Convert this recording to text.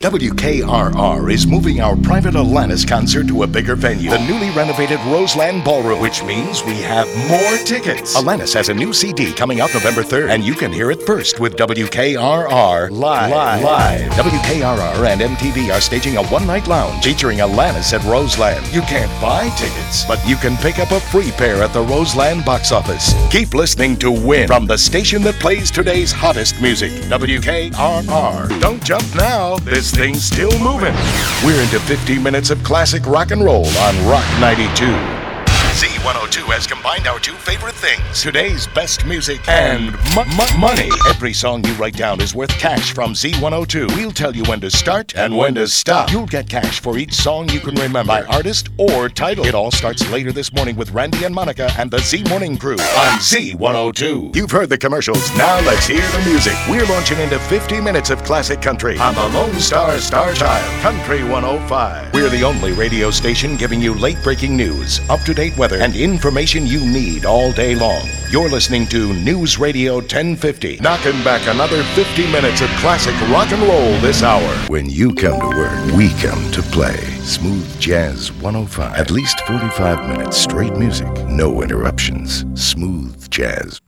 WKRR is moving our private Alanis concert to a bigger venue, the newly renovated Roseland Ballroom, which means we have more tickets. Alanis has a new CD coming out November 3rd, and you can hear it first with WKRR Live. WKRR and MTV are staging a one-night lounge featuring Alanis at Roseland. You can't buy tickets, but you can pick up a free pair at the Roseland box office. Keep listening to Win from the station that plays today's hottest music, WKRR. Don't jump now. This thing's still moving. We're into 50 minutes of classic rock and roll on Rock 92. Z102 has combined our two favorite things, today's best music and money. Every song you write down is worth cash from Z102. We'll tell you when to start and when to stop. You'll get cash for each song you can remember by artist or title. It all starts later this morning with Randy and Monica and the Z Morning Crew on Z102. You've heard the commercials. Now let's hear the music. We're launching into 50 minutes of classic country on the Lone Star Star Child, Country 105. We're the only radio station giving you late-breaking news, up-to-date weather, and information you need all day long. You're listening to News Radio 1050, knocking back another 50 minutes of classic rock and roll this hour. When you come to work, we come to play. Smooth Jazz 105. At least 45 minutes straight music. No interruptions. Smooth Jazz.